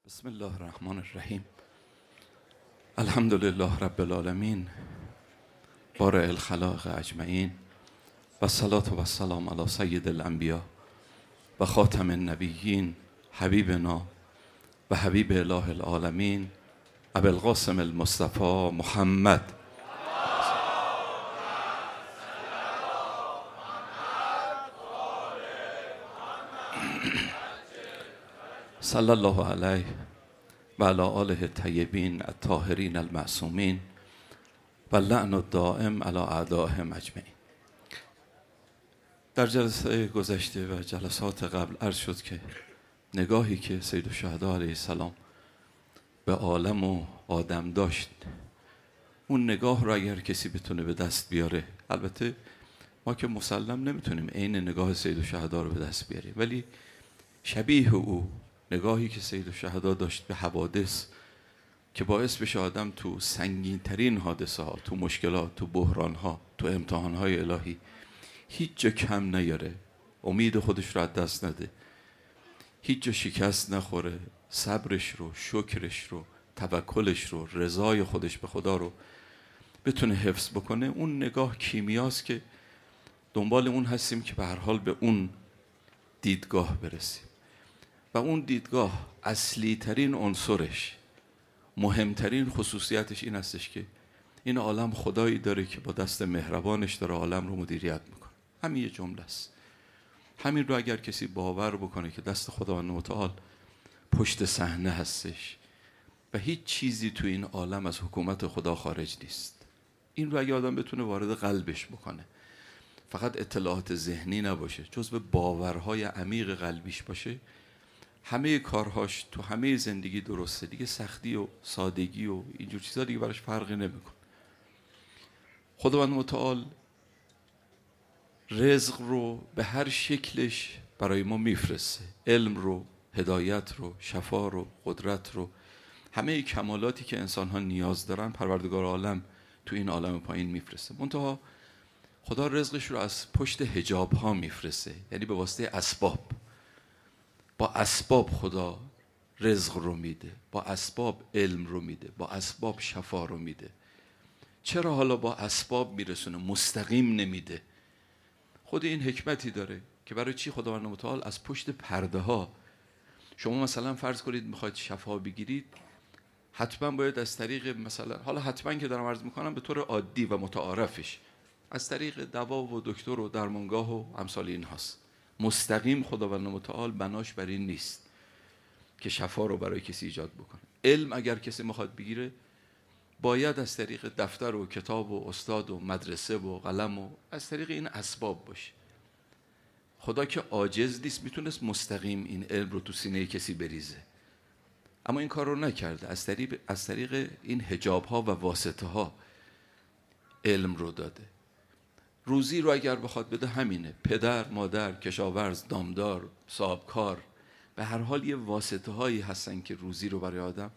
بسم الله الرحمن الرحیم. الحمد لله رب العالمین بارئ الخلائق اجمعین و الصلاة و السلام علی سید الانبیاء و خاتم النبیین حبیبنا و حبیب اله العالمین ابی القاسم المصطفى محمد صلی الله علیه و علی آله الطیبین الطاهرین المعصومین و لعن الدائم علی اعدائهم اجمعین. در جلسه گذشته و جلسات قبل عرض شد که نگاهی که سید الشهدا علیه السلام به عالم و آدم داشت، اون نگاه رو اگر کسی بتونه به دست بیاره، البته ما که مسلم نمیتونیم عین نگاه سید الشهدا رو به دست بیاریم، ولی شبیه او نگاهی که سید الشهدا داشت به حوادث که باعث بشه آدم تو سنگین ترین حادثه ها، تو مشکلات، تو بحران ها، تو امتحان های الهی هیچ جا کم نیاره، امید خودش رو از دست نده، هیچ جا شکست نخوره، صبرش رو، شکرش رو، توکلش رو، رضای خودش به خدا رو بتونه حفظ بکنه. اون نگاه کیمیاست که دنبال اون هستیم که به هر حال به اون دیدگاه برسیم. و اون دیدگاه اصلی ترین عنصرش، مهمترین خصوصیتش این هستش که این عالم خدایی داره که با دست مهربانش داره عالم رو مدیریت میکنه. همین یه جمله است. همین رو اگر کسی باور بکنه که دست خداوند متعال پشت صحنه هستش و هیچ چیزی تو این عالم از حکومت خدا خارج نیست، این رو اگه آدم بتونه وارد قلبش بکنه، فقط اطلاعات ذهنی نباشه، جزو باورهای عمیق قلبیش باشه، همه کارهاش تو همه زندگی درسته دیگه. سختی و سادگی و اینجور چیزا دیگه براش فرقی نمیکنه. خداوند متعال رزق رو به هر شکلش برای ما میفرسته، علم رو، هدایت رو، شفا رو، قدرت رو، همه کمالاتی که انسان ها نیاز دارن پروردگار عالم تو این عالم پایین میفرسته. منتها خدا رزقش رو از پشت حجاب ها میفرسته، یعنی به واسطه اسباب. با اسباب خدا رزق رو میده، با اسباب علم رو میده، با اسباب شفا رو میده. چرا حالا با اسباب میرسونه، مستقیم نمیده؟ خود این حکمتی داره که برای چی خداوند متعال از پشت پرده ها، شما مثلا فرض کنید میخواید شفا بگیرید، حتما باید از طریق مثلا، حالا حتما که دارم عرض میکنم به طور عادی و متعارفش، از طریق دوا و دکتر و درمانگاه و امثال این هاست. مستقیم خداوند متعال بناش بر این نیست که شفا رو برای کسی ایجاد بکنه. علم اگر کسی میخواد بگیره باید از طریق دفتر و کتاب و استاد و مدرسه و قلم و از طریق این اسباب باشه. خدا که عاجز نیست، میتونست مستقیم این علم رو تو سینه کسی بریزه، اما این کار رو نکرده. از طریق این حجاب ها و واسطه ها علم رو داده. روزی رو اگر بخواد بده همینه، پدر، مادر، کشاورز، دامدار، صاحبکار، به هر حال یه واسطه هایی هستن که روزی رو برای آدم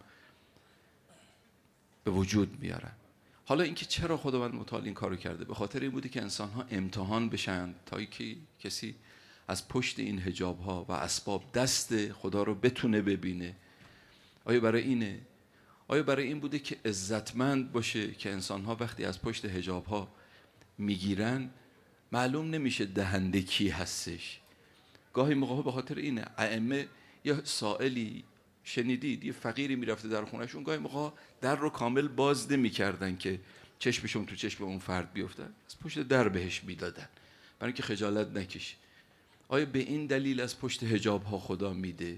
به وجود میارن. حالا اینکه چرا خداوند متعال این کارو کرده، به خاطر این بوده که انسان ها امتحان بشن تا که کسی از پشت این حجاب ها و اسباب دست خدا رو بتونه ببینه. آیا برای اینه؟ آیا برای این بوده که عزتمند باشه که انسان ها وقتی از پشت حجاب ها میگیرن معلوم نمیشه دهنده کی هستش؟ گاهی موقع به خاطر اینه ائمه، یا سائلی شنیدید یه فقیری میرفته در خونهشون، گاهی موقع در رو کامل باز نمی‌کردن که چشمشون تو چشم اون فرد بیفته، از پشت در بهش میدادن برای اینکه خجالت نکشه. آیا به این دلیل از پشت حجاب ها خدا میده؟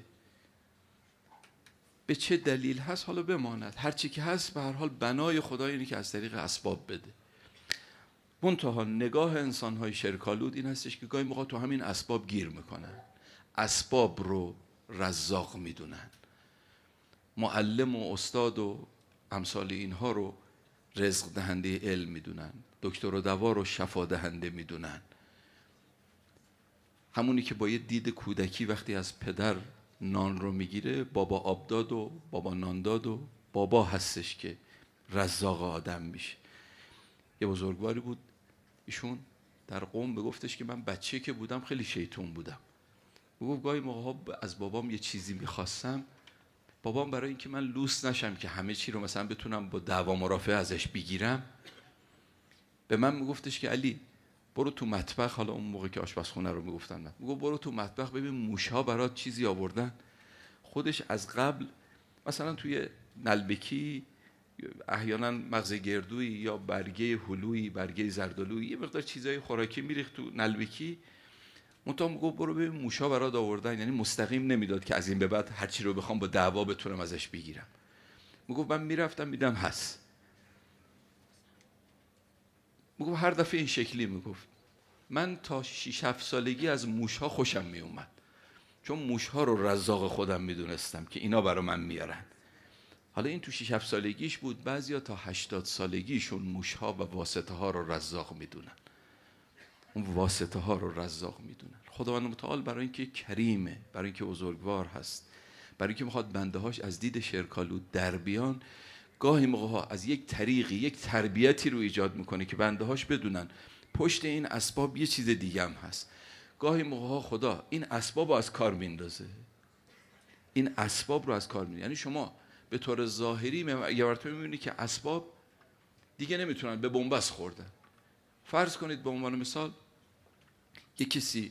به چه دلیل هست حالا بماند، هر چی که هست به هر حال بنای خدا اینه که از طریق اسباب بده. منتها نگاه انسان‌های شرک‌آلود این هستش که گاهی موقع تو همین اسباب گیر میکنن، اسباب رو رزاق میدونن، معلم و استاد و امثال اینها رو رزق دهنده علم میدونن، دکتر و دوا رو شفا دهنده میدونن. همونی که با یه دید کودکی وقتی از پدر نان رو میگیره، بابا آب داد و بابا نان داد و بابا هستش که رزاق آدم میشه. یه بزرگواری بود، ایشون در قوم بگفتش که من بچه که بودم خیلی شیطون بودم. بگفت گاهی موقع از بابام یه چیزی میخواستم، بابام برای اینکه من لوس نشم که همه چی رو مثلا بتونم با دعوا مرافعه ازش بگیرم، به من میگفتش که علی برو تو مطبخ، حالا اون موقع که آشپزخونه رو میگفتن من، میگفت برو تو مطبخ ببین موش‌ها برات چیزی آوردن. خودش از قبل مثلا توی نلبکی احیانا مغز گردویی یا برگه هلویی، برگه زردالویی، یه مقدار چیزای خوراکی میریخت تو نلبکی، منتها میگفت برو ببین موش‌ها برات آوردن. یعنی مستقیم نمیداد که از این به بعد هر چی رو بخوام با دعوا بتونم ازش بگیرم. میگفت من میرفتم میدم هست. میگفت هر دفعه این شکلی میگفت. من تا 6-7 سالگی از موش‌ها خوشم میومد، چون موش‌ها رو رزاق خودم میدونستم که اینا برا من میارن. حالا این تو 6-7 سالگیش بود، بعضیا تا 80 سالگیشون موش‌ها و واسطه ها رو رزاق میدونن. اون واسطه ها رو رزاق میدونن. خداوند متعال برای اینکه کریمه، برای اینکه بزرگوار هست، برای اینکه میخواد بنده هاش از دید شرکالود در بیان، گاهی موقع ها از یک طریقی، یک تربیتی رو ایجاد میکنه که بنده هاش بدونن پشت این اسباب یه چیز دیگه هم هست. گاهی موقع ها خدا این اسباب رو از کار میندازه، این اسباب رو از کار میندازه. یعنی شما به طور ظاهری یه مرتبه میبینید که اسباب دیگه نمیتونن، به بنبست خوردن. فرض کنید به عنوان مثال یک کسی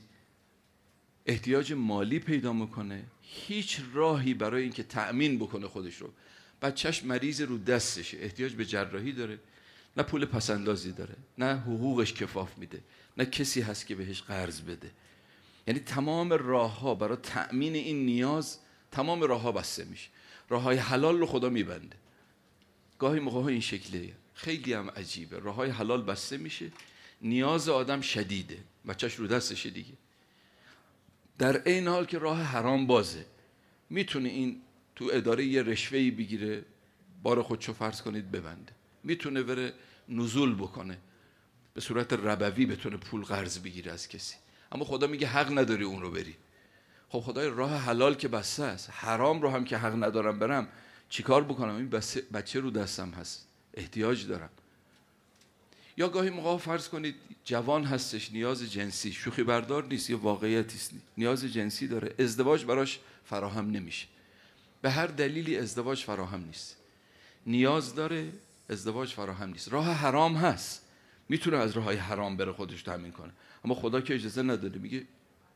احتیاج مالی پیدا میکنه، هیچ راهی برای اینکه تأمین بکنه خودش رو، بچهش مریض رو دستشه، احتیاج به جراحی داره، نه پول پسندازی داره، نه حقوقش کفاف میده، نه کسی هست که بهش قرض بده. یعنی تمام راه ها برای تأمین این نیاز، تمام راه ها بسته میشه. راه های حلال رو خدا میبنده. گاهی موقع ها این شکلیه، خیلی هم عجیبه. راه های حلال بسته میشه، نیاز آدم شدیده، بچهش رو دستشه دیگه. در این حال که راه حرام بازه، میتونه این تو اداره یه رشوه‌ای بگیره، بار خودشو فرض کنید ببنده، میتونه بره نزول بکنه، به صورت ربوی بتونه پول قرض بگیره از کسی، اما خدا میگه حق نداری اون رو بری. خب خدای راه حلال که بسته است، حرام رو هم که حق ندارم برم، چیکار بکنم؟ این بچه رو دستم هست، احتیاج دارم. یا گاهی موقع فرض کنید جوان هستش، نیاز جنسی، شوخی بردار نیست، یه واقعیتی است، نیاز جنسی داره، ازدواج براش فراهم نمیشه، به هر دلیلی ازدواج فراهم نیست، نیاز داره، ازدواج فراهم نیست، راه حرام هست، میتونه از راههای حرام بره خودش تامین کنه، اما خدا که اجازه نداده، میگه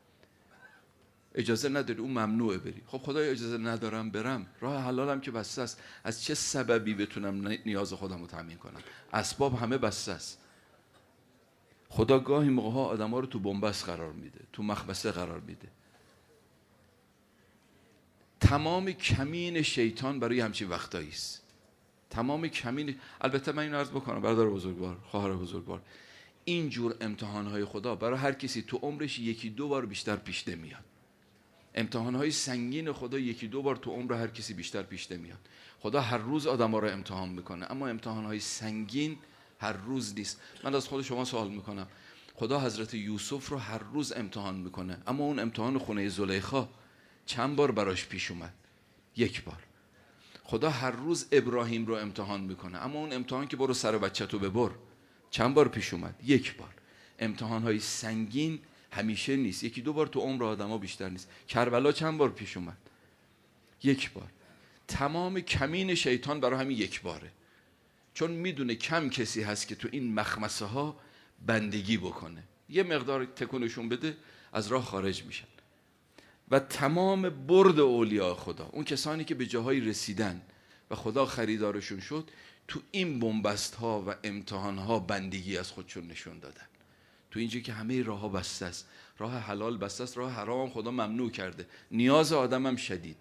اجازه نداری، اون ممنوعه بری. خب خدای اجازه ندارم برم، راه حلالم که بسته است، از چه سببی بتونم نیاز خودم رو تامین کنم؟ اسباب همه بسته است. خدا گاهی موقع ها آدم‌ها رو تو بنبست قرار میده، تو مخمسه قرار میده. تمام کمین شیطان برای همچین وقتایی است. تمام کمین، البته من اینو عرض بکنم برادر بزرگوار، خواهر بزرگوار، این جور امتحان‌های خدا برای هر کسی تو عمرش 1-2 بار بیشتر پیش نمیاد. امتحان‌های سنگین خدا 1-2 بار تو عمر هر کسی بیشتر پیش نمیاد. خدا هر روز آدم‌ها رو امتحان میکنه، اما امتحان‌های سنگین هر روز نیست. من از خود شما سوال میکنم، خدا حضرت یوسف رو هر روز امتحان میکنه، اما اون امتحان خونه زلیخا چند بار براش پیش اومد؟ 1 بار. خدا هر روز ابراهیم رو امتحان میکنه، اما اون امتحان که برو سر بچه‌تو ببر چند بار پیش اومد؟ 1 بار. امتحان‌های سنگین همیشه نیست، 1-2 بار تو عمر آدم‌ها بیشتر نیست. کربلا چند بار پیش اومد؟ 1 بار. تمام کمین شیطان برای همین 1 باره، چون میدونه کم کسی هست که تو این مخمسه ها بندگی بکنه، یه مقدار تکونشون بده از راه خارج میشن. و تمام برد اولیاء خدا، اون کسانی که به جاهای رسیدن و خدا خریدارشون شد، تو این بنبست ها و امتحان ها بندگی از خودشون نشون دادن. تو اینجا که همه راه ها بسته است، راه حلال بسته است، راه حرام هم خدا ممنوع کرده، نیاز آدم هم شدید.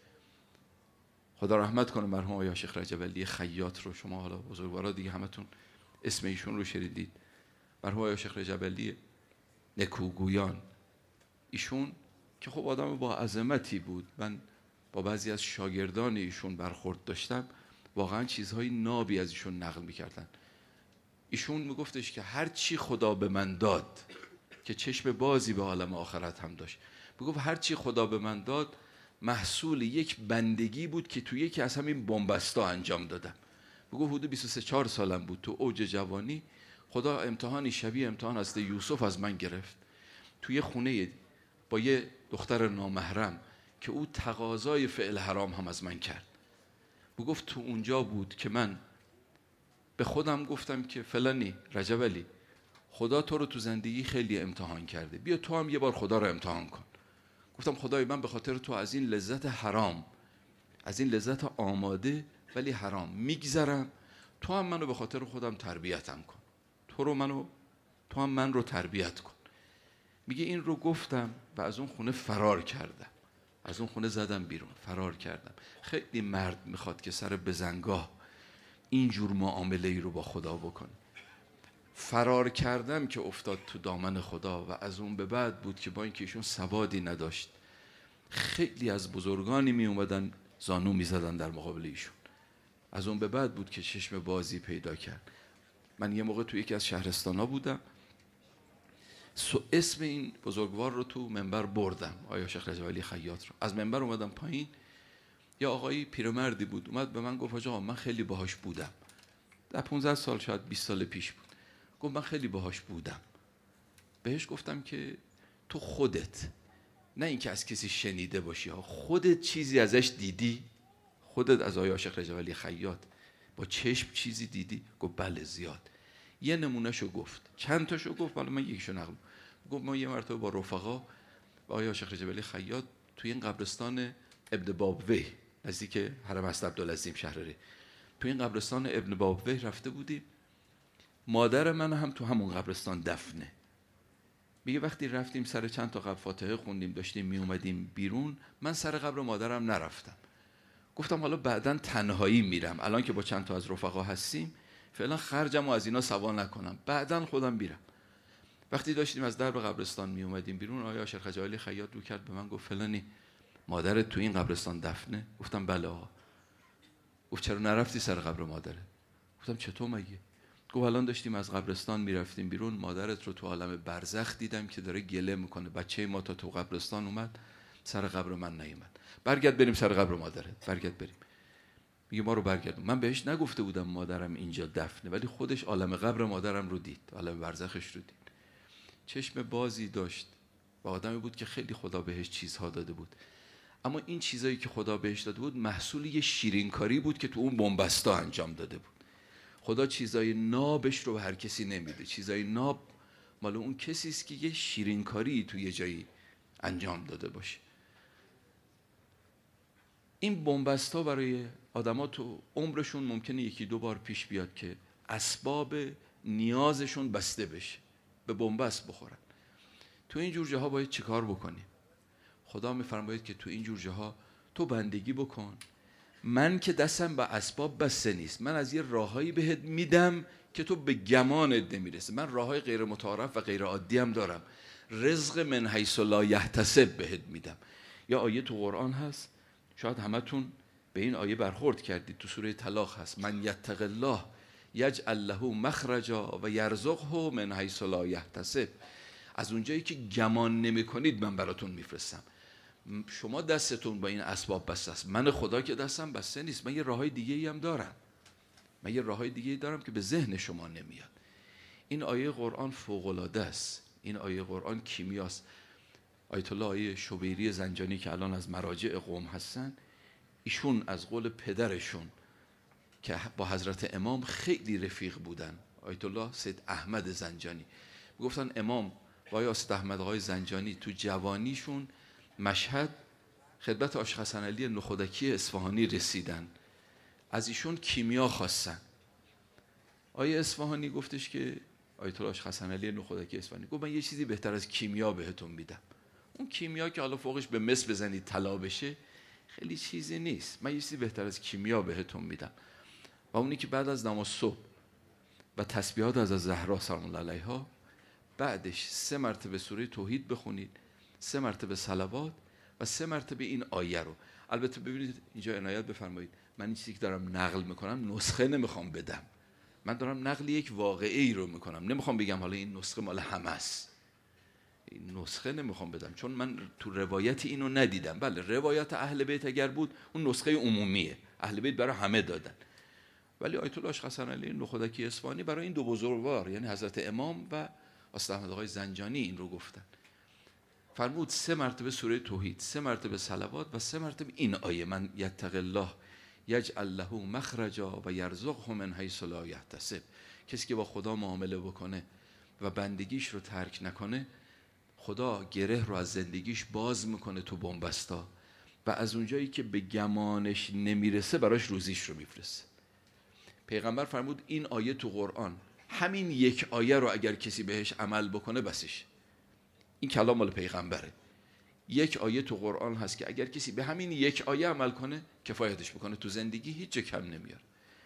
خدا رحمت کنه مرحوم آقای شیخ رجب علی خیاط رو، شما حالا بزرگوارا دیگه همتون اسم ایشون رو شنیدید. مرحوم آقای شیخ رجب علی نکوگویان، ایشون که خب آدم با عظمتی بود، من با بعضی از شاگردان ایشون برخورد داشتم، واقعا چیزهای نابی از ایشون نقل میکردن. ایشون میگفتش که هر چی خدا به من داد، که چشم بازی به عالم آخرت هم داشت، میگفت هر چی خدا به من داد محصول یک بندگی بود که توی یکی از همین بنبستا انجام دادم. میگفت حدود 23-24 سالم بود، تو اوج جوانی خدا امتحانی شبیه امتحان حضرت یوسف از من گرفت. توی خونه با یه دختر نامحرم که او تقاضای فعل حرام هم از من کرد. گفت تو اونجا بود که من به خودم گفتم که فلانی رجب علی، خدا تو رو تو زندگی خیلی امتحان کرده، بیا تو هم یه بار خدا رو امتحان کن. گفتم خدای من به خاطر تو از این لذت حرام، از این لذت آماده ولی حرام میگذرم، تو هم منو به خاطر خودم تربیتم کن، تو هم من رو تربیت کن. میگه این رو گفتم و از اون خونه فرار کردم، از اون خونه زدم بیرون، فرار کردم. خیلی مرد میخواد که سر بزنگاه اینجور معامله ای رو با خدا بکنه. فرار کردم که افتاد تو دامن خدا و از اون به بعد بود که با اینکه ایشون سوادی نداشت، خیلی از بزرگانی می اومدن زانو می زدن در مقابل ایشون. از اون به بعد بود که چشم بازی پیدا کرد. من یه موقع تو یکی از شهرستانا بودم، اسم این بزرگوار رو تو منبر بردم، آیا شیخ رجب علی خیاط رو. از منبر اومدم پایین، یا آقای پیرمردی بود اومد به من گفت آقا من خیلی باهاش بودم، در 15 سال شاید 20 سال پیش بود. گفت من خیلی باهاش بودم. بهش گفتم که تو خودت، نه اینکه از کسی شنیده باشی، خودت چیزی ازش دیدی؟ خودت از آقای شیخ رجب علی خیاط با چشم چیزی دیدی؟ گفت بله زیاد. یه نمونهشو گفت، چند تاشو گفت، ولی من یکیشو نقل. گفت ما یه مرتبه با رفقا با آقای شیخ رجب علی خیاط توی این قبرستان ابن بابویه نزدیک حرم حضرت عبدالعظیم شهرری، توی این قبرستان ابن بابویه رفته بودیم. مادر من هم تو همون قبرستان دفنه. میگه وقتی رفتیم سر چند تا قبر فاتحه خوندیم، داشتیم می اومدیم بیرون، من سر قبر مادرم نرفتم. گفتم حالا بعداً تنهایی میرم، الان که با چند تا از رفقا هستیم فعلا خرجمو از اینا سوا نکنم، بعداً خودم میرم. وقتی داشتیم از درب قبرستان می اومدیم بیرون، آقا شیخ رجب علی خیاط رو کرد به من گفت فلانی مادرت تو این قبرستان دفنه؟ گفتم بله آقا. گفت چرا نرفتی سر قبر مادره؟ گفتم چطور مگه؟ گفت الان داشتیم از قبرستان میرفتیم بیرون، مادرت رو تو عالم برزخ دیدم که داره گله میکنه، بچه ما تا تو قبرستان اومد سر قبر من نیومد، برگرد بریم سر قبر مادرت، برگرد بریم. میگه ما رو برگردون. من بهش نگفته بودم مادرم اینجا دفنه، ولی خودش عالم قبر مادرم رو دید، عالم برزخش رو دید. چشم بازی داشت و آدمی بود که خیلی خدا بهش چیزها داده بود، اما این چیزایی که خدا بهش داده بود محصول یه شیرینکاری بود که تو اون بنبستا انجام داده بود. خدا چیزای نابش رو به هر کسی نمیده، چیزای ناب مال اون کسی است که یه شیرینکاری تو یه جایی انجام داده باشه. این بنبستا برای آدما تو عمرشون ممکنه یکی دو بار پیش بیاد که اسباب نیازشون بسته بشه، به بنبست بخورن. تو این جور جاها باید چیکار بکنی؟ خدا میفرماید که تو این جور جاها تو بندگی بکن، من که دستم به اسباب بسته نیست، من از یه راههایی بهت میدم که تو به گمانت نمیرسه. من راههای غیر متعارف و غیر عادی هم دارم، رزق من حیث لا یحتسب بهت میدم. یا آیه تو قرآن هست، شاید همتون به این آیه برخورد کردید، تو سوره طلاق هست، من یتق الله یجعل له مخرجا و یرزقه من حیث لا یحتسب. از اونجایی که گمان نمی‌کنید من براتون میفرستم. شما دستتون با این اسباب بسته است، من خدا که دستم بسته نیست، من یه راههای دیگه‌ای هم دارم، من یه راههای دیگه‌ای دارم که به ذهن شما نمیاد. این آیه قرآن فوق‌العاده است، این آیه قرآن کیمیاست. آیت الله آیه شبیری زنجانی که الان از مراجع قوم هستن، ایشون از قول پدرشون که با حضرت امام خیلی رفیق بودن، آیت الله سید احمد زنجانی، میگفتن امام و آیه سید احمد آقای زنجانی تو جوانیشون مشهد خدمت آشق حسن علی نخودکی اصفهانی رسیدن، از ایشون کیمیا خواستن. آیه اصفهانی گفتش که آیت الله آشق حسن علی نخودکی اصفهانی گفت من یه چیزی بهتر از کیمیا بهتون میدم. اون کیمیا که حالا فوقش به مس بزنید طلا بشه خیلی چیزی نیست، من یه چیزی بهتر از کیمیا بهتون میدم، و اونی که بعد از نماز صبح و تسبیحات از زهرا سلام الله علیها، بعدش 3 مرتبه سوره توحید بخونید، 3 مرتبه صلوات و 3 مرتبه این آیه رو. البته ببینید اینجا عنایت بفرمایید، من این چیزی که دارم نقل میکنم نسخه نمیخوام بدم، من دارم نقل یک واقعی رو میکنم، نمیخوام بگم حالا این نسخه مال همه است، این نسخه نمیخوام بدم چون من تو روایت اینو ندیدم. بله روایت اهل بیت اگر بود اون نسخه عمومیه، اهل بیت برای همه دادن، ولی آیت الله آشق حسن علی نخودکی اصفهانی برای این دو بزرگوار یعنی حضرت امام و استاد احمد آقای زنجانی این رو گفتن. فرمود 3 مرتبه سوره توحید، 3 مرتبه صلوات و 3 مرتبه این آیه من یتق الله یجعل له مخرجا و یرزقه من حیث لا یحتسب. کسی که با خدا معامله بکنه و بندگیش رو ترک نکنه، خدا گره رو از زندگیش باز میکنه تو بنبستا و از اونجایی که به گمانش نمیرسه براش روزیش رو میفرسته. پیغمبر فرمود این آیه تو قرآن، همین یک آیه رو اگر کسی بهش عمل بکنه بسش. این کلام مال پیغمبره. یک آیه تو قرآن هست که اگر کسی به همین یک آیه عمل کنه کفایتش بکنه، تو زندگی هیچ جا کم نمیاره.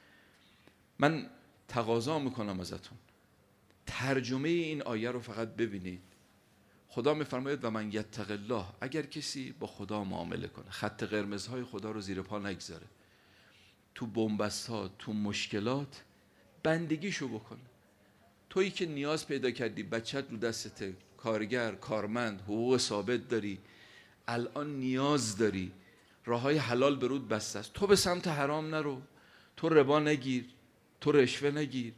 من تقاضا میکنم ازتون ترجمه این آیه رو فقط ببینید. خدا میفرماید و من یتق الله، اگر کسی با خدا معامله کنه، خط قرمزهای خدا رو زیر پا نگذاره، تو بنبست‌ها، تو مشکلات بندگیشو بکنه. تویی که نیاز پیدا کردی، بچت رو دستته، کارگر، کارمند، حقوق ثابت داری، الان نیاز داری، راههای حلال برود بسته است، تو به سمت حرام نرو، تو ربا نگیر، تو رشوه نگیر.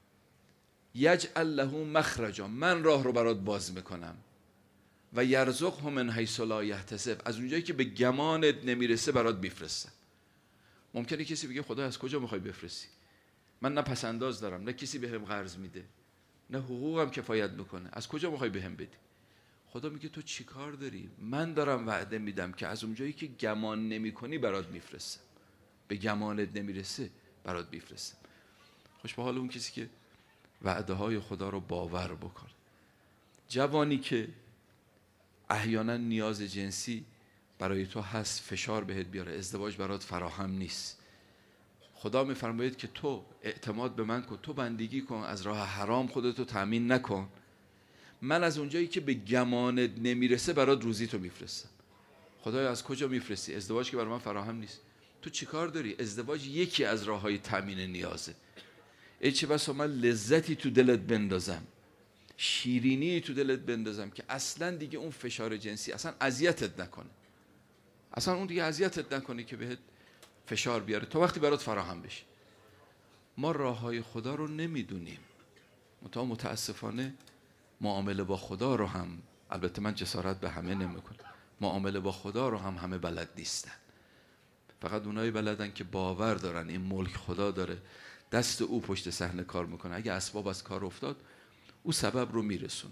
یجعل له مخرجا، من راه رو برات باز میکنم و یرزقه من حیث لا یحتسب، از اونجایی که به گمانت نمیرسه برات میفرستم. ممکنه کسی بگه خدا از کجا میخوای بفرستی؟ من نه پسنداز دارم، نه کسی بهم قرض میده، نه حقوقم کفایت میکنه، از کجا میخوای بهم بدی؟ خدا میگه تو چی کار داری؟ من دارم وعده میدم که از اونجایی که گمان نمیکنی برات میفرستم، به گمانت نمیرسه برات میفرستم. خوش به حال اون کسی که وعده های خدا رو باور بکنه. جوانی که احیانا نیاز جنسی برای تو هست، فشار بهت بیاره، ازدواج برات فراهم نیست، خدا میفرماید که تو اعتماد به من کن، تو بندگی کن، از راه حرام خودتو تأمین نکن، من از اونجایی که به گمانت نمیرسه برات روزی تو میفرستم. خدایا از کجا میفرستی؟ ازدواج که برای من فراهم نیست. تو چی کار داری؟ ازدواج یکی از راههای تأمین نیازه. ای چه بسا من لذتی تو دلت بندازم، شیرینی تو دلت بندازم که اصلا دیگه اون فشار جنسی اصلا اذیتت نکنه، اصلا اون دیگه اذیتت نکنه که بهت فشار بیاره، تا وقتی برات فراهم بشه. ما راههای خدا رو نمیدونیم، متاسفانه معامله با خدا رو هم، البته من جسارت به همه نمیکنم، معامله با خدا رو هم همه بلد نیستن. فقط اونایی بلدن که باور دارن این ملک خدا داره، دست او پشت صحنه کار میکنه، اگه اسباب از کار افتاد او سبب رو میرسونه.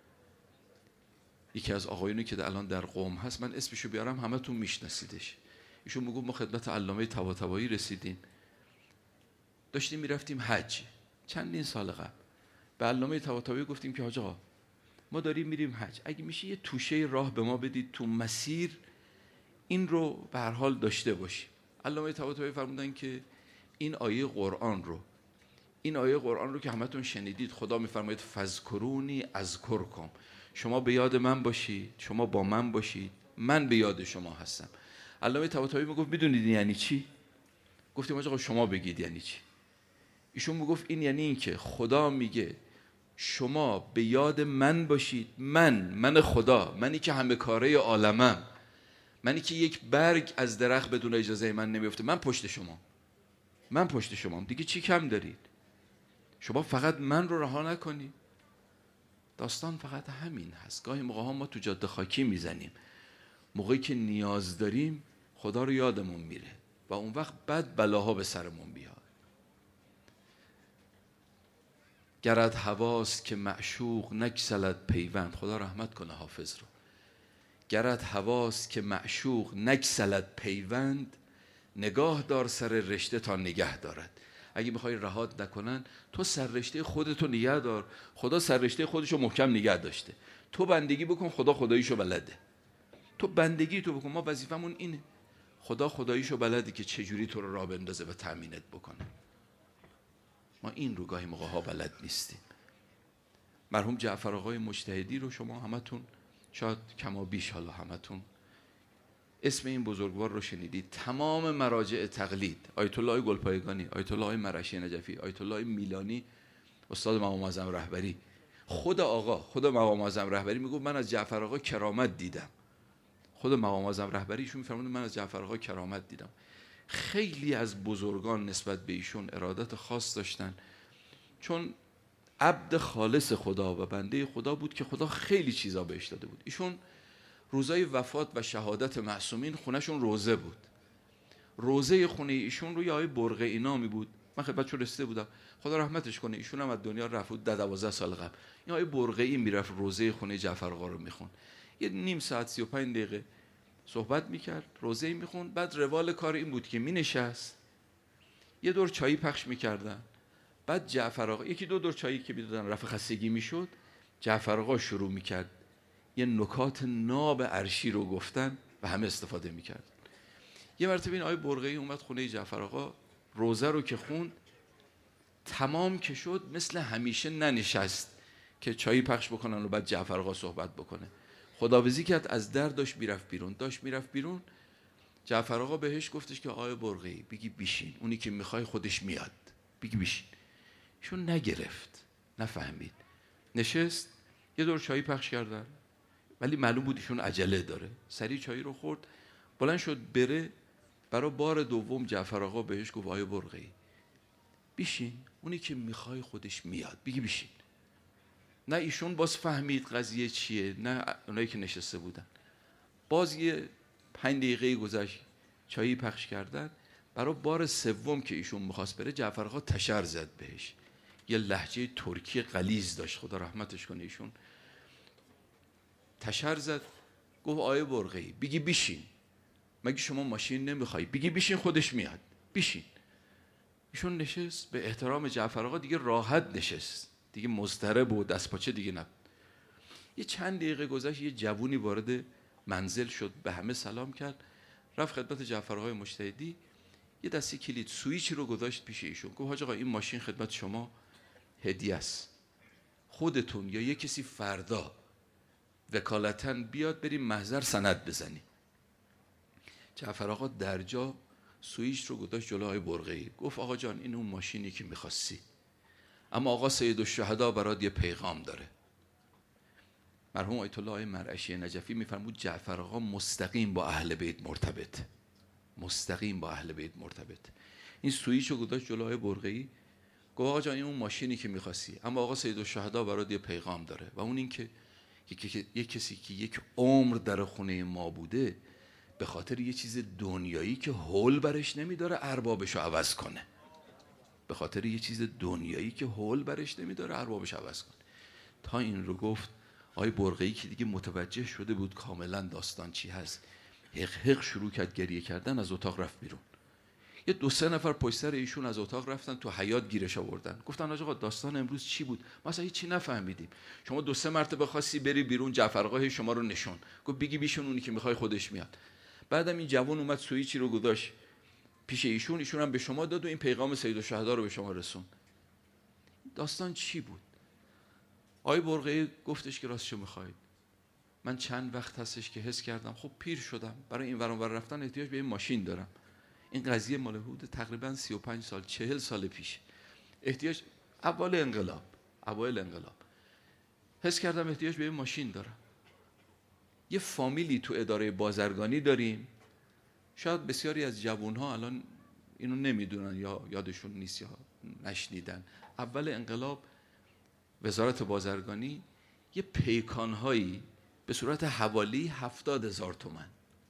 یکی از آقایونی که الان در قم هست، من اسمشو بیارم همتون میشناسیدش، ایشون میگه ما خدمت علامه طباطبایی رسیدیم، داشتیم میرفتیم حج چندین سال قبل، به علامه طباطبایی گفتیم که حاج آقا ما داریم میریم حج، اگه میشه یه توشه راه به ما بدید تو مسیر این رو به هر حال داشته باشیم. علامه طباطبایی فرمودن که این آیه قرآن رو که همتون شنیدید، خدا میفرماید فذکرونی اذکرکم، شما به یاد من باشید، شما با من باشید، من به یاد شما هستم. علامه طباطبایی میگفت میدونید یعنی چی؟ گفتیم آقا شما بگید یعنی چی. ایشون میگفت این یعنی این که خدا میگه شما به یاد من باشید، من خدا، منی که همه کاره عالمم، منی که یک برگ از درخت بدون اجازه من نمیفته، من پشت شما دیگه چی کم دارید؟ شما فقط من رو رها نکنید. داستان فقط همین هست. گاهی موقع ها ما تو جاده خاکی میزنیم، موقعی که نیاز داریم خدا رو یادمون میره و اون وقت بد بلاها به سرمون بیاد. گرد هواست که معشوق نگسلد پیوند، خدا رحمت کنه حافظ رو، گرد هواست که معشوق نگسلد پیوند، نگاه دار سر رشته تا نگه دارد. اگه میخوای رهات نکنن، تو سر رشته خودتو نگه دار، خدا سر رشته خودشو محکم نگه داشته، تو بندگی بکن، خدا خداییشو بلده، تو بندگی تو بکن. ما وظیفمون اینه، خدا خداییشو بلده که چجوری تو رو راه بندازه و تأمینت بکنه. ما این رو گاهی موقع ها بلد نیستیم. مرحوم جعفر آقای مجتهدی رو شما همتون شاید کما بیش، حالا همتون اسم این بزرگوار رو شنیدید. تمام مراجع تقلید، آیت الله گلپایگانی، آیت الله مرشی نجفی، آیت الله میلانی، استاد مقام معظم رهبری، خود مقام معظم رهبری میگفت من از جعفر آقا کرامت دیدم. خود مقام معظم رهبری ایشون میفرمود من از جعفر آقا کرامت دیدم. خیلی از بزرگان نسبت به ایشون ارادت خاص داشتن، چون عبد خالص خدا و بنده خدا بود که خدا خیلی چیزا بهش داده بود. ایشون روزای وفات و شهادت معصومین خونهشون روزه بود. روزه خونه ایشون روی آقای برقعی نامی بود. من خدمتشون رسیده بودم، خدا رحمتش کنه، ایشون هم از دنیا رفت 12 سال قبل. این آقای برقعی میرفت روزه خونه جعفر آقا رو میخون، یه نیم ساعت 35 دقیقه صحبت میکرد، روزه میخوند. بعد روال کار این بود که مینشست، یه دور چایی پخش میکردن، بعد جعفر آقا یکی دو دور چایی که میدادن رفع خستگی میشد، جعفر آقا شروع میکرد یه نکات ناب عرشی رو گفتن و همه استفاده میکرد. یه مرتبه این آقای برقعی اومد خونه جعفر آقا، روزه رو که خوند تمام که شد، مثل همیشه ننشست که چایی پخش بکنن و بعد جعفر آقا صحبت بکنه. خداویسی کرد، از در داشت میرفت بیرون. جعفر آقا بهش گفتش که آقای برقعی بگی بیشین، اونی که میخوای خودش میاد، بگی بیشین. ایشون نگرفت، نفهمید، نشست. یه دور چایی پخش کردن، ولی معلوم بود ایشون عجله داره، سریع چایی رو خورد، بلند شد بره. برای بار دوم جعفر آقا بهش گفت آقای برقعی بیشین، اونی که میخوای خودش میاد، بگی بیشین. نه ایشون باز فهمید قضیه چیه، نه اونایی که نشسته بودن. باز یه 5 دقیقه گذشت، چایی پخش کردن. برای بار سوم که ایشون میخواست بره، جعفر آقا تشر زد بهش، یه لهجه ترکی غلیظ داشت، خدا رحمتش کنه. ایشون تشر زد، گفت آقای برقعی بگی بیشین، مگه شما ماشین نمیخوای؟ بگی بیشین خودش میاد، بیشین. ایشون نشست، به احترام جعفر آقا دیگه راحت نشست، دیگه مضطرب و دست پاچه دیگه نبود. یه چند دقیقه گذشت، یه جوونی وارد منزل شد، به همه سلام کرد، رفت خدمت جعفر آقای مجتهدی، یه دسته کلید سوئیچ رو گذاشت پیش ایشون، گفت حاج آقا این ماشین خدمت شما هدیه است، خودتون یا یه کسی فردا وکالتاً بیاد بریم محضر سند بزنی. جعفر آقا در جا سوئیچ رو گذاشت جلوی آقای برقعی، گفت آقا جان این اون ماشینی که می‌خواستی، اما آقا سیدالشهدا برات یه پیغام داره. مرحوم آیت الله مرعشی نجفی میفرمود جعفر آقا مستقیم با اهل بیت مرتبط، مستقیم با اهل بیت مرتبط. این سوئیچ رو گذاشت جلوی آقای برقعی، گفت آقا جان این اون ماشینی که می‌خواستی، اما آقا سیدالشهدا برات یه پیغام داره، و اون این که یک کسی که یک عمر در خونه ما بوده، به خاطر یه چیز دنیایی که حول برش نمیداره اربابشو عوض کنه، به خاطر یه چیز دنیایی که حول برش نمیداره اربابش عوض کنه. تا این رو گفت آقای برقعی که دیگه متوجه شده بود کاملا داستان چی هست، حق شروع کرد گریه کردن، از اتاق رفت بیرون. یه 2-3 نفر پشت سر ایشون از اتاق رفتن تو حیاط گیرش آوردن، گفتن آقا داستان امروز چی بود؟ ما اصلا هیچی نفهمیدیم، شما 2-3 مرتبه خواستی بری بیرون، جعفر آقا شما رو نشون، گفت بگی بیشون، اونی که میخوای خودش میاد. بعدم این جوان اومد سوئیچی رو گذاشت پیش ایشون، ایشون هم به شما داد و این پیغام سیدالشهدا رو به شما رسون. داستان چی بود؟ آقای برقعی گفتش که راست چه میخواید؟ من چند وقت هستش که حس کردم خب پیر شدم، برای این ور اون ور رفتن احتیاج به این ماشین دارم. این قضیه مال حدود تقریبا 35 سال 40 سال پیش، احتیاج اوایل انقلاب حس کردم احتیاج به این ماشین دارم. یه فامیلی تو اداره بازرگانی داریم، شاید بسیاری از جوانها الان اینو نمیدونن یا یادشون نیست یا نشنیدن. اول انقلاب وزارت بازرگانی یه پیکانهایی به صورت حوالی 70,000 تومان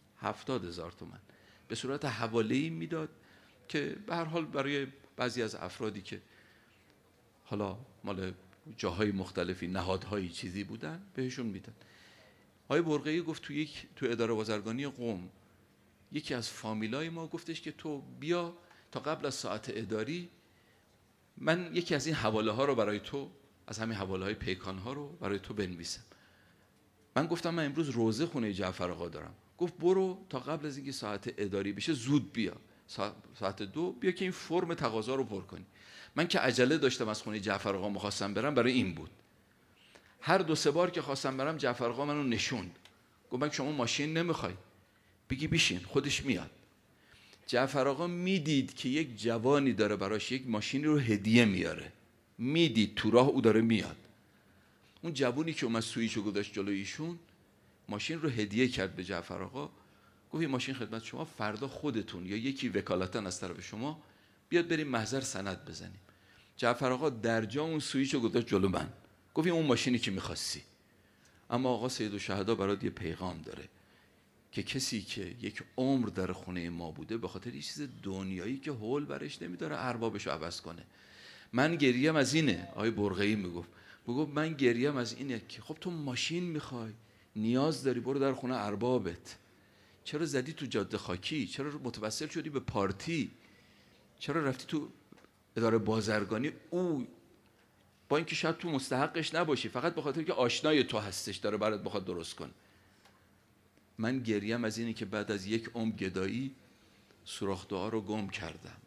به صورت حوالی میداد که به هر حال برای بعضی از افرادی که حالا مال جاهای مختلفی نهادهای چیزی بودن بهشون میدن. آقای برقعی گفت تو اداره بازرگانی قم یکی از فامیلای ما گفتش که تو بیا تا قبل از ساعت اداری من یکی از این حواله ها رو برای تو، از همین حواله های پیکان ها رو برای تو بنویسم. من گفتم من امروز روزه خونه جعفر آقا دارم. گفت برو تا قبل از اینکه ساعت اداری بشه زود بیا، ساعت 2 بیا که این فرم تقاضا رو پر کنی. من که عجله داشتم از خونه جعفر آقا می‌خواستم برم، برای این بود. هر 2-3 بار که خواستم برم جعفر آقا منو نشوند، گفت من شما ماشین نمیخوای، بگی بیشین خودش میاد. جعفر آقا میدید که یک جوانی داره براش یک ماشینی رو هدیه میاره، میدید تو راه او داره میاد. اون جوونی که اومد سوئیچو گذاشت جلوی ایشون، ماشین رو هدیه کرد به جعفر آقا، گفت این ماشین خدمت شما، فردا خودتون یا یکی وکالتا از طرف شما بیاد بریم محضر سند بزنیم. جعفر آقا در جا اون سوئیچو گذاشت جلو من، گفت اون ماشینی که می‌خواستی. اما آقا سیدالشهدا برات یه پیغام داره که کسی که یک عمر در خونه ما بوده به خاطر یه چیز دنیایی که حول برش نمیداره اربابشو عوض کنه. من گریم از اینه. آقای برقعی میگفت من گریم از اینه که خب تو ماشین میخوای، نیاز داری، برو در خونه اربابت. چرا زدی تو جاده خاکی؟ چرا متوسل شدی به پارتی؟ چرا رفتی تو اداره بازرگانی؟ او با اینکه شاید تو مستحقش نباشی، فقط به خاطر که آشنای تو هستش داره برات بخواد درست کنه. من گریم از اینه که بعد از یک عمر گدایی سوراخ دعا رو گم کردم.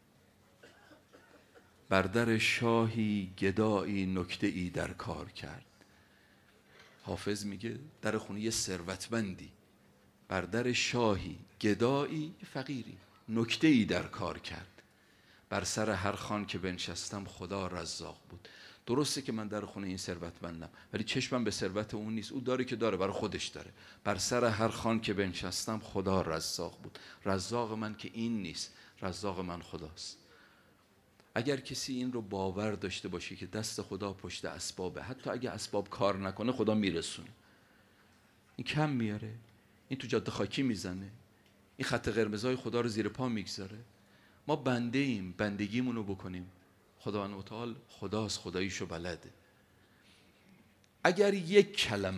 بر در شاهی گدایی نکته ای در کار کرد. حافظ میگه در خونه یه ثروتمندی، بر در شاهی گدایی فقیری نکته ای در کار کرد. بر سر هر خان که بنشستم خدا رزاق بود. درسته که من در خونه این ثروتمندم، ولی چشمم به ثروت اون نیست. او داره که داره، برای خودش داره. بر سر هر خان که بنشستم خدا رزاق بود. رزاق من که این نیست، رزاق من خداست. اگر کسی این رو باور داشته باشه که دست خدا پشت اسبابه، حتی اگه اسباب کار نکنه خدا میرسونه. این کم میاره، این تو جاده خاکی میزنه، این خط قرمزای خدا رو زیر پا میگذاره. ما بنده ایم، بندگیمونو بکنیم. خداوند متعال خداست، خداییشو بلده. اگر یک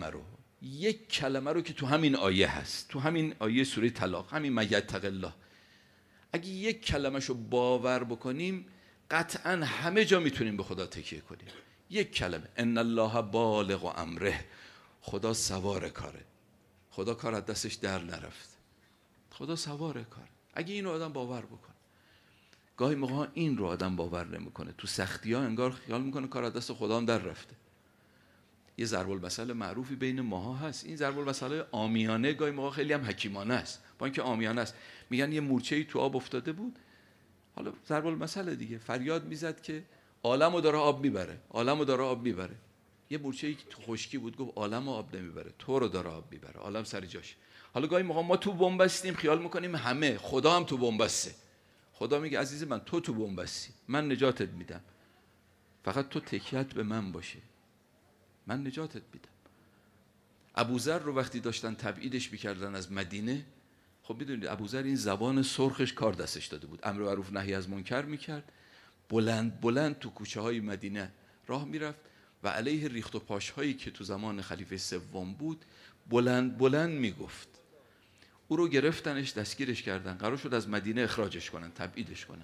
کلمه رو که تو همین آیه هست، تو همین آیه سوره طلاق، همین میتق الله، اگه یک کلمه‌شو باور بکنیم قطعا همه جا میتونیم به خدا تکیه کنیم. یک کلمه، ان الله بالغ امره، خدا سوار کاره، خدا کار از دستش در نرفت، خدا سوار کار. اگه این رو آدم باور بکنه، گاهی موقع این رو آدم باور نمیکنه، تو سختی ها انگار خیال میکنه کار از دست خدا هم در رفته. یه ضرب المثل معروفی بین ماها هست، این ضرب المثل عامیانه گاهی موقع خیلی هم حکیمانه است. با اینکه عامیانه است، میگن یه مورچه‌ای تو آب افتاده بود، حالا ضرب المثل دیگه، فریاد میزد که عالمو داره آب میبره، عالمو داره آب میبره. یه مورچه‌ای که تو خشکی بود گفت عالمو آب نمیبره، تو رو داره آب میبره، عالم سر جاش. حالا گاهی موقع ما تو بن‌بستیم، خیال میکنیم همه، خدا هم تو بن‌بسته. خدا میگه عزیز من تو بن‌بستی، من نجاتت میدم، فقط تو تکیت به من باشه، من نجاتت میدم. ابوذر رو وقتی داشتن تبعیدش میکردن از مدینه، خب میدونید ابوذر این زبان سرخش کار دستش داده بود، امر معروف نهی از منکر میکرد، بلند تو کوچه های مدینه راه میرفت و علیه ریخت و پاش هایی که تو زمان خلیفه سوم بود بلند میگفت. او رو گرفتنش، دستگیرش کردن، قرار شد از مدینه اخراجش کنن، تبعیدش کنن.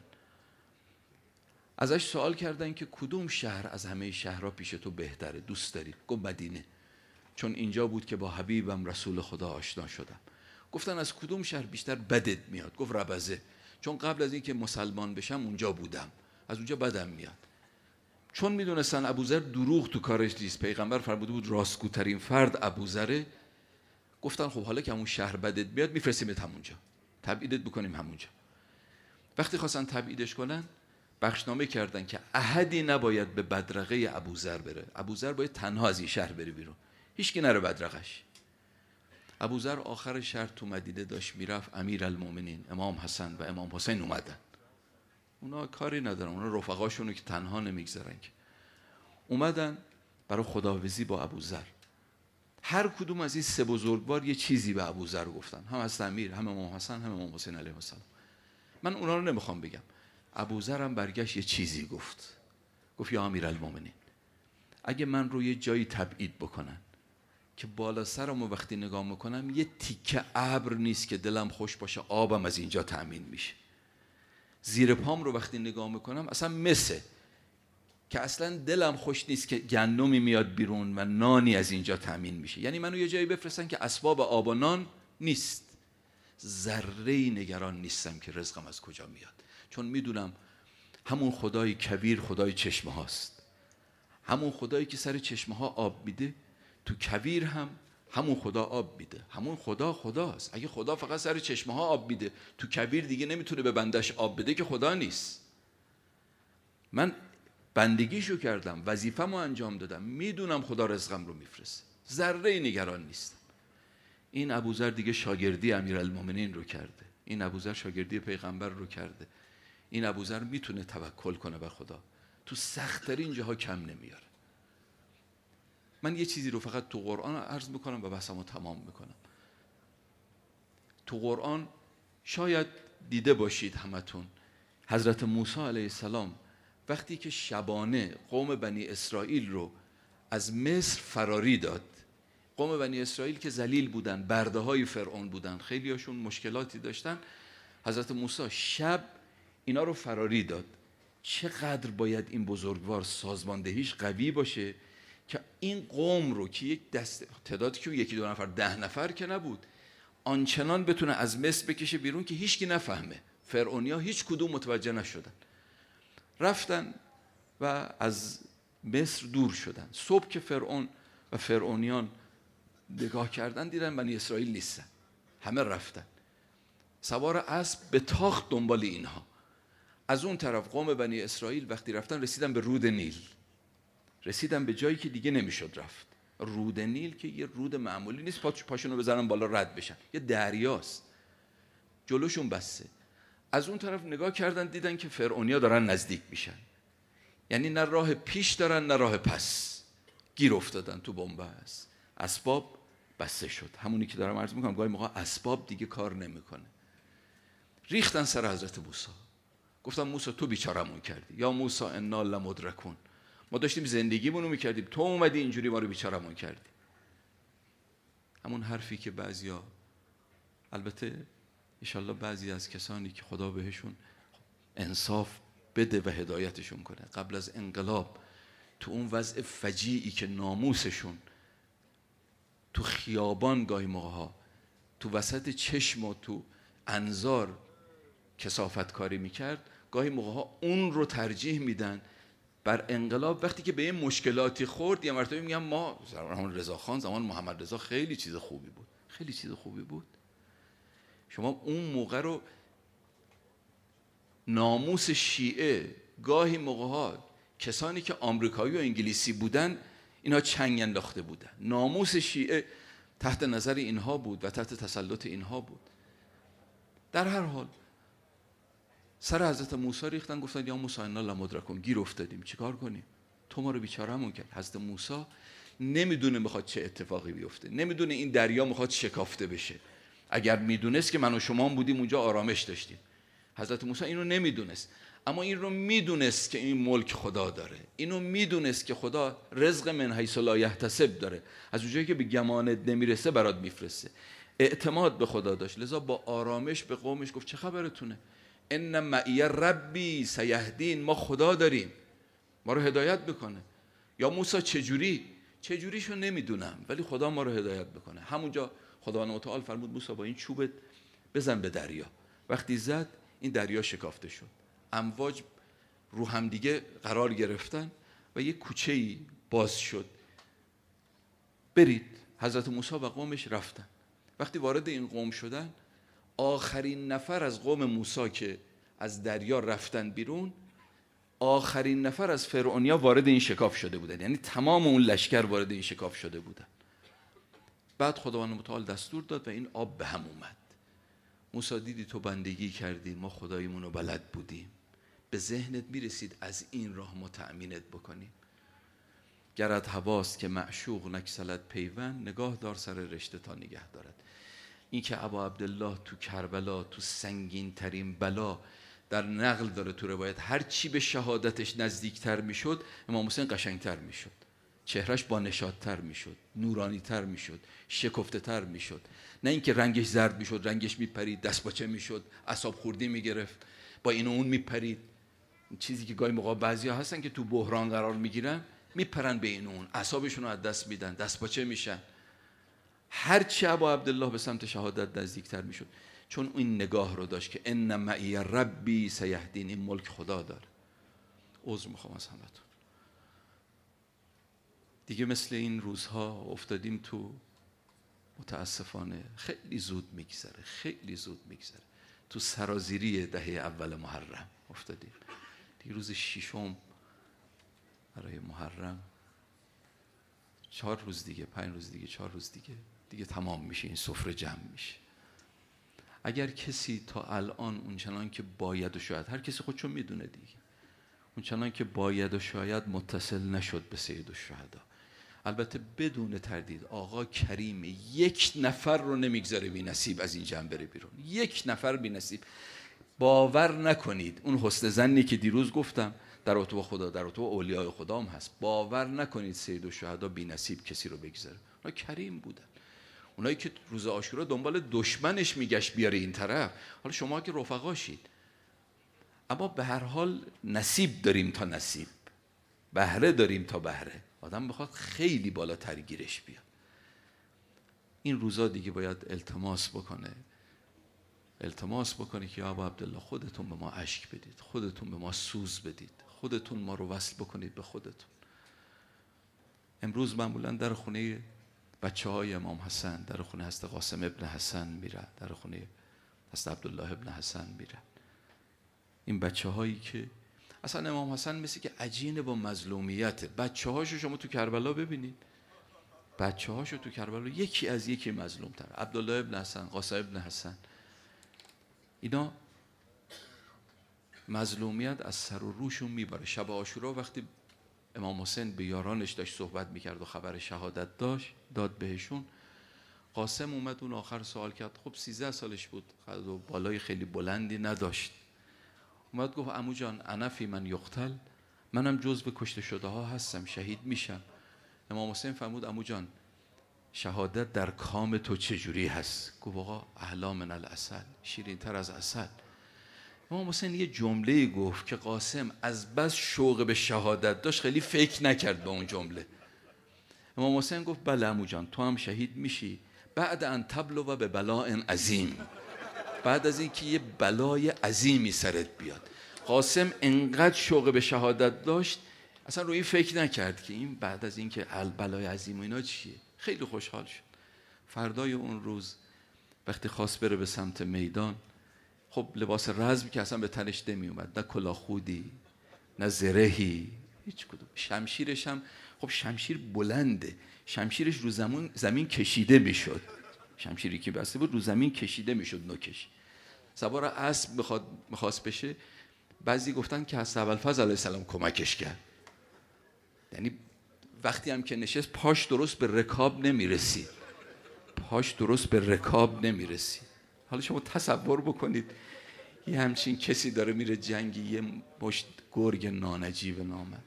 ازش سوال کردن که کدوم شهر از همه شهرها پیش تو بهتره، دوست داری؟ گفت مدینه، چون اینجا بود که با حبیبم رسول خدا آشنا شدم. گفتن از کدوم شهر بیشتر بدت میاد؟ گفت ربزه، چون قبل از اینکه مسلمان بشم اونجا بودم، از اونجا بدم میاد. چون میدونستن ابوذر دروغ تو کارش نیست، پیغمبر فرموده بود راستگوترین فرد ابوذره، گفتن خب حالا که همون شهر بدت میاد میفرستیمت همونجا، تبعیدت بکنیم همونجا. وقتی خواستن تبعیدش کنن، بخشنامه کردن که احدی نباید به بدرقه ابوذر بره، ابوذر باید تنها از این شهر بره بیرون، هیچکی نره بدرقش. ابوذر آخر شهر تو مدینه داشت میرفت، امیرالمومنین امام حسن و امام حسین اومدن. اونا کاری ندارن، اونا رفقاشونو که تنها نمیگذارن که. اومدن برای خداویسی با ابوذر. هر کدوم از این سه بزرگوار یه چیزی به ابوذر گفتن، هم از امیر، هم امام حسن، هم امام حسین علیه السلام. من اونا رو نمیخوام بگم. ابوذر هم برگشت یه چیزی گفت یا امیرالمومنین، اگه من رو یه جایی تبعید بکنن که بالا سرمو وقتی نگاه میکنم یه تیکه ابر نیست که دلم خوش باشه آبم از اینجا تأمین میشه، زیر پام رو وقتی نگاه میکنم اصلا مسه که اصلا دلم خوش نیست که گندمی میاد بیرون و نانی از اینجا تأمین میشه، یعنی منو یه جایی بفرستن که اسباب آب و نان نیست، ذره‌ای نگران نیستم که رزقم از کجا میاد، چون میدونم همون خدای کبیر خدای چشمه هاست، همون خدایی که سر چشمه ها آب میده، تو کویر هم همون خدا آب میده، همون خدا خداست. اگه خدا فقط سر چشمه ها آب میده، تو کویر دیگه نمیتونه به بندش آب بده که خدا نیست. من بندگیشو کردم، وظیفه‌مو انجام دادم، میدونم خدا رزقم رو میفرسته، ذره نگران نیستم. این ابوذر دیگه شاگردی امیرالمومنین رو کرده، این ابوذر شاگردی پیغمبر رو کرده، این ابوذر میتونه توکل کنه به خدا، تو سخت‌ترین جاها کم نمیاره. من یه چیزی رو فقط تو قرآن عرض میکنم و بحثمو تمام میکنم. تو قرآن شاید دیده باشید همتون، حضرت موسی علیه السلام وقتی که شبانه قوم بنی اسرائیل رو از مصر فراری داد، قوم بنی اسرائیل که ذلیل بودن، برده های فرعون بودن، خیلی هاشون مشکلاتی داشتن، حضرت موسی شب اینا رو فراری داد. چقدر باید این بزرگوار سازماندهیش قوی باشه که این قوم رو که یک تعدادی که یکی دو نفر 10 نفر که نبود، آنچنان بتونه از مصر بکشه بیرون که هیچکی نفهمه. فرعونیا هیچ کدوم متوجه نشدن، رفتن و از مصر دور شدن. صبح که فرعون و فرعونیان نگاه کردن دیدن بنی اسرائیل نیستن، همه رفتن. سوار اسب به تاخت دنبال اینها. از اون طرف قوم بنی اسرائیل وقتی رفتن رسیدن به رود نیل، رسیدن به جایی که دیگه نمیشد رفت. رود نیل که یه رود معمولی نیست پاشونو بزنن بالا رد بشن، یه دریاست جلوشون بسته. از اون طرف نگاه کردن دیدن که فرعونیا دارن نزدیک میشن، یعنی نه راه پیش دارن نه راه پس. گیر افتادن تو بنبست، اسباب بسته شد. همونی که دارم عرض میکنم گاهی موقع اسباب دیگه کار نمیکنه. ریختن سر حضرت موسی، گفتن موسی تو بیچارمون کردی، یا موسی انا لمدرکون، ما داشتیم زندگیمون رو میکردیم، تو اومدی اینجوری ما رو بیچارمون کردی. همون حرفی که بعضیا، البته انشالله بعضی از کسانی که خدا بهشون انصاف بده و هدایتشون کنه، قبل از انقلاب تو اون وضع فجیعی که ناموسشون تو خیابان گاهی موقع ها تو وسط چشم و تو انظار کثافت کاری میکرد، گاهی موقع ها اون رو ترجیح میدن بر انقلاب. وقتی که به این مشکلاتی خورد یه مرتبه میگم ما زمان رضاخان، زمان محمد رضا خیلی چیز خوبی بود، خیلی چیز خوبی بود. شما اون موقع رو ناموس شیعه، گاهی موقع ها کسانی که آمریکایی و انگلیسی بودن اینها چنگ انداخته بودن، ناموس شیعه تحت نظر اینها بود و تحت تسلط اینها بود. در هر حال سر حضرت موسی ریختن، گفتن یا موسی انا لمدرکون، گیر افتادیم، چیکار کنیم؟ تو ما رو بیچارهمون کرد. حضرت موسی نمیدونه میخواد چه اتفاقی بیفته، نمیدونه این دریا میخواد شکافته بشه. اگر میدونست که من و شما بودیم اونجا آرامش داشتیم. حضرت موسی اینو نمیدونست، اما این رو میدونست که این ملک خدا داره، اینو میدونست که خدا رزق من حیث لا یحتسب داره، از اونجایی که به گمانت نمیرسه برات میفرسته. اعتماد به خدا داشت، لذا با آرامش به قومش گفت چه خبرتونه؟ ان معی ربی سیهدین، ما خدا داریم ما رو هدایت بکنه. یا موسی چجوریشو نمیدونم ولی خدا ما رو هدایت بکنه. همونجا خداوند متعال فرمود موسی با این چوبت بزن به دریا. وقتی زد این دریا شکافته شد، امواج رو هم دیگه قرار گرفتن و یک کوچه‌ای باز شد. برید. حضرت موسی و قومش رفتن. وقتی وارد این قوم شدن، آخرین نفر از قوم موسی که از دریا رفتن بیرون، آخرین نفر از فرعونیا وارد این شکاف شده بودن، یعنی تمام اون لشکر وارد این شکاف شده بودن. بعد خداوند متعال دستور داد و این آب به هم اومد. موسی دیدی تو بندگی کردی، ما خدایمون رو بلد بودیم. به ذهنت میرسید از این راه ما تأمینت بکنیم؟ گرت هواست که معشوق نکسلت پیوند، نگاه دار سر رشته تا نگه دارد. این که ابا عبدالله تو کربلا تو سنگین ترین بلا در نقل داره تو روایت، هر چی به شهادتش نزدیکتر میشد امام حسین قشنگتر میشد، چهرش با نشاطتر میشد، نورانی تر میشد، شکفته تر میشد. نه اینکه رنگش زرد میشد، رنگش میپرید، دست باچه میشد، اعصاب خوردی میگرفت، با این و اون میپرید. چیزی که گاهی موقع بعضیا هستن که تو بحران قرار میگیرن، میپرن به این و اون، اعصابشون رو از دست میدن، دست باچه میشن. هر چی ابا عبدالله به سمت شهادت نزدیکتر میشد، چون این نگاه رو داشت که ان معی ربی سیهدین، این ملک خدا داره. عذر میخوام از همتون. دیگه مثل این روزها افتادیم تو، متاسفانه خیلی زود میگذره، خیلی زود میگذره. تو سرازیری دهه اول محرم افتادیم. دیگه روز 6 برای محرم، 4 روز دیگه، 5 روز دیگه، 4 روز دیگه تمام میشه، این سفره جمع میشه. اگر کسی تا الان اونچنان که باید و شاید، هر کسی خودشو میدونه دیگه، اونچنان که باید و شاید متصل نشد به سید الشهدا، البته بدون تردید آقا کریم یک نفر رو نمیگذاره بی نصیب از این جمع بره بیرون. یک نفر بی نصیب. باور نکنید اون حسن ظنی که دیروز گفتم در رابطه با خدا، در رابطه با اولیاء خدا هم هست، باور نکنید سیدالشهدا بی نصیب کسی رو بگذاره. اونا کریم بودن. اونایی که روز عاشورا دنبال دشمنش میگشت بیاره این طرف، حالا شما که رفقاشید، اما به هر حال نصیب داریم تا نصیب، بهره داریم تا بهره. آدم بخواد خیلی بالاتر گیرش بیاد. این روزا دیگه باید التماس بکنه که یا ابا عبدالله خودتون به ما اشک بدید، خودتون به ما سوز بدید، خودتون ما رو وصل بکنید به خودتون. امروز معمولا در خونه بچه های امام حسن، در خونه حضرت قاسم ابن حسن میرن، در خونه حضرت عبدالله ابن حسن میرن. این بچه هایی که اصلا امام حسن مثل که عجین با مظلومیت. بچه هاشو شما تو کربلا ببینید، بچه هاشو تو کربلا یکی از یکی مظلوم تر. عبدالله ابن حسن، قاسم ابن حسن، اینا مظلومیت از سر و روشون میبره. شب عاشورا وقتی امام حسین به یارانش داشت صحبت میکرد و خبر شهادت داشت داد بهشون، قاسم اومد اون آخر سوال کرد. خب 13 سالش بود، قد و بالای خیلی بلندی نداشت. اومد گفت عمو جان انا فی من یقتل، منم جزو کشته شده ها هستم، شهید میشم. امام حسین فرمود عمو جان شهادت در کام تو چجوری هست؟ گفت آقا احلی من العسل، شیرین تر از عسل. امام حسین یه جمله گفت که قاسم از بس شوق به شهادت داشت خیلی فکر نکرد به اون جمله. امام حسین گفت بله عمو جان تو هم شهید میشی بعد ان تبلو و به بلاء عظیم، بعد از اینکه یه بلای عظیمی سرت بیاد. قاسم انقدر شوق به شهادت داشت اصلا روی فکر نکرد که این بعد از اینکه بلای عظیم و اینا چیه. خیلی خوشحال شد. فردای اون روز وقتی خواست بره به سمت میدان، خب لباس رزم که اصلا به تنش نمی اومد، نه کلاهخودی نه زرهی، هیچ کدوم. شمشیرش هم خب شمشیر بلنده، شمشیرش رو زمین کشیده میشد، شمشیری که بسته بود رو زمین کشیده میشد نوکش. سوار اسب میخواست بشه، بعضی گفتن که حضرت ابوالفضل علیه السلام کمکش کرد. یعنی وقتی هم که نشست پاش درست به رکاب نمیرسید، پاش درست به رکاب نمیرسید. حالا شما تصور بکنید یه همچین کسی داره میره جنگی، یه مشت گرگ نانجیب نامد.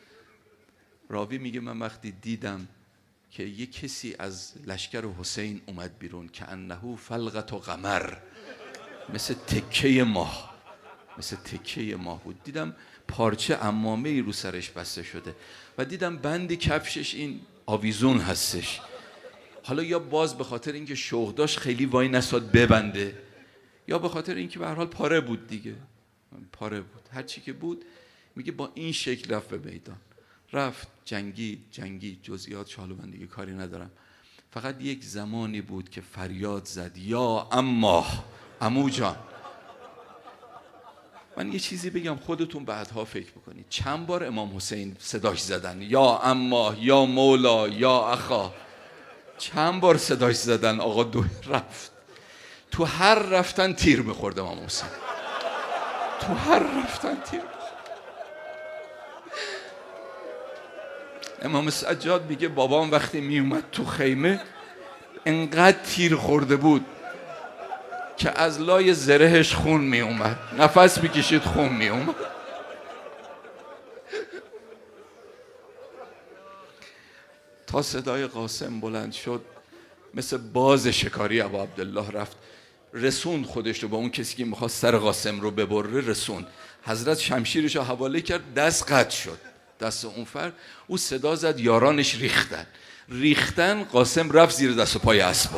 راوی میگه من وقتی دیدم که یه کسی از لشکر حسین اومد بیرون که انه فلقت و قمر، مثل تکه ماه، مثل تکه ماه بود. دیدم پارچه عمامه ای رو سرش بسته شده و دیدم بندی کفشش این آویزون هستش. حالا یا باز به خاطر اینکه شوق داشت خیلی وای نساد ببنده، یا به خاطر اینکه به هر حال پاره بود دیگه، پاره بود. هر چی که بود میگه با این شکل رفت به میدان، رفت جنگی جزئیات حالا من دیگه کاری ندارم. فقط یک زمانی بود که فریاد زد یا اما، عمو جان. من یه چیزی بگم خودتون بعدها فکر بکنید. چند بار امام حسین صداش زدن یا اما، یا مولا، یا اخا، چند بار صداش زدن. آقا دو رفت، تو هر رفتن تیر میخورد امام حسین، تو هر رفتن تیر میخورد. امام سجاد میگه بابام وقتی میومد تو خیمه انقدر تیر خورده بود که از لای زرهش خون میومد، نفس میکشید خون میومد. تا صدای قاسم بلند شد مثل باز شکاری ابا عبدالله رفت رسوند خودش رو با اون کسی که میخواست سر قاسم رو ببره، رسوند. حضرت شمشیرش رو حواله کرد، دست قطع شد، دست اون فرد. او صدا زد یارانش ریختن. قاسم رفت زیر دست و پای اسبا.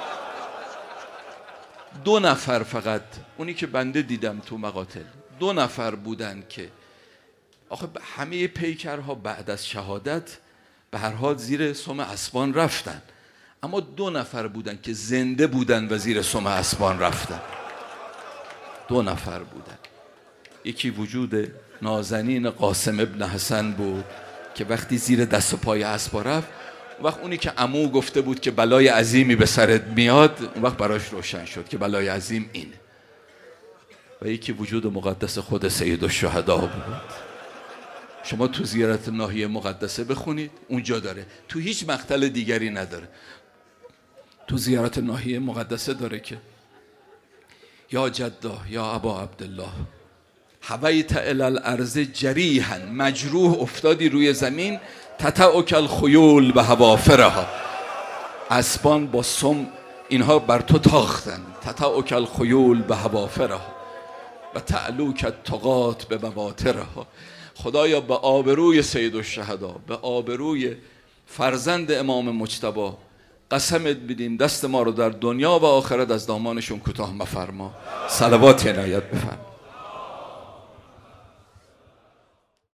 2 نفر فقط، اونی که بنده دیدم تو مقاتل، 2 نفر بودن که آخه همه پیکرها بعد از شهادت به هر حال زیر سم اسبان رفتن، اما 2 نفر بودن که زنده بودن و زیر سم اسبان رفتن. 2 نفر بودن. یکی وجود نازنین قاسم ابن حسن بود که وقتی زیر دست و پای اسبا رفت، وقت اونی که عمو گفته بود که بلای عظیمی به سرت میاد، اون وقت براش روشن شد که بلای عظیم اینه. و یکی وجود مقدس خود سیدالشهدا بود. شما تو زیارت ناحیه مقدسه بخونید، اونجا داره، تو هیچ مقتل دیگری نداره. تو زیارت ناحیه مقدسه داره که یا جدا یا ابا عبدالله هویت الی الارض جریحا، مجروح افتادی روی زمین، تتعک الخیول به هوافرها، اسبان با سم اینها بر تو تاختن، تتعک الخیول به هوافرها و تعلوک الطغات به مواترها. خدایا به آبروی سید الشهدا، به آبروی فرزند امام مجتبی قسمت بدیم دست ما رو در دنیا و آخرت از دامانشون کوتاه مفرما. صلوات عنایت بفرما.